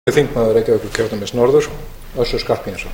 Þingmaður Reykjavíkurkjördæmis norður, Össur Skarphéðinsson.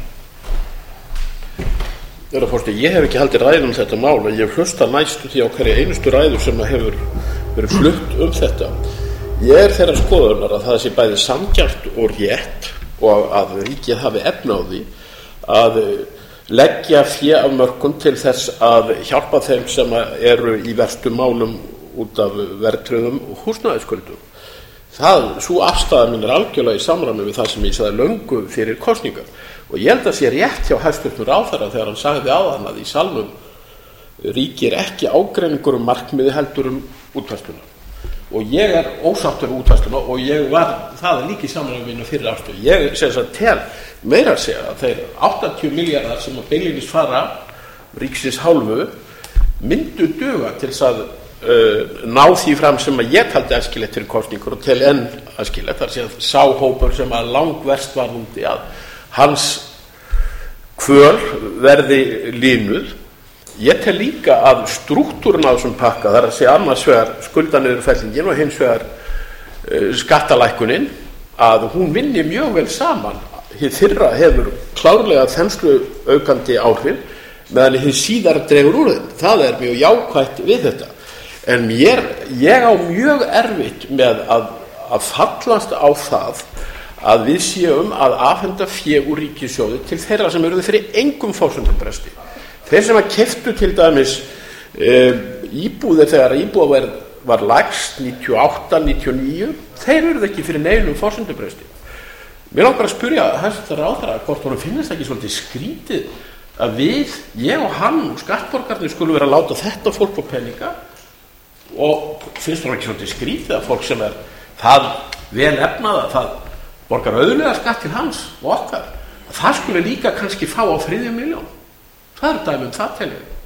Herra forseti, ég hef ekki haldið ræðu þetta mál en ég hef hlustað næstu því á hverja einustu ræðu sem hefur verið flutt þetta. Ég þeirrar skoðunar að það sé bæði sanngjarnt og rétt og að ríkið hafi efni á því að leggja fé af mörkum til þess að hjálpa þeim sem eru í verstu málum út af verðtryggðum húsnæðisskuldum. Sú afstaða mín algjörlega í samræmi við það sem ég sagði löngu fyrir kosningar og ég held að sé rétt hjá hæstvirtum ráðherra þegar hann sagði áðan að í salnum ríkir ekki ágreiningur markmiði heldur útfærsluna og ég ósáttur útfærsluna og ég var það líka í samræmi mínu fyrir afstöðu. Ég tel meira að segja að þeir 80 milljarðar sem að beinlínis fara ríksins hálfu myndu duga til þess að ná því fram sem að ég taldi æskilegt fyrir kosningur og tel enn æskilegt, þar sé að sá hópur sem að langverst var úti að hans kvöl verði línuð. Ég tel líka að strúktúrinn á þessum pakka, þar að sé annars vegar skuldaniðurfellingin og hins vegar skattalækkunin, að hún vinni mjög vel saman. Hið fyrra hefur klárlega þensluaukandi áhrif meðan hið síðara dregur úr þeim. Það er mjög jákvætt við þetta. En ég á mjög erfitt með að fallast á það að við séum að afhenda fé úr ríkissjóði til þeirra sem eru fyrir engum forsendubresti. Þeir sem að keyptu til dæmis íbúðir þegar íbúðaverð var lægst 98, 99, þeir eru ekki fyrir neinum forsendubresti. Mér langar að spyrja hæstvirtan ráðherra hvort honum finnst ekki svolítið skrítið að ég og hann og skattborgarnir skulum vera að láta þetta fólk fá peninga og finnst það ekki svolítið skrítið að fólk sem það vel efnað að það borgar auðlega skatt til hans og okkar, að það skulle líka kannski fá á 3 milljón. Það dæmi það telur.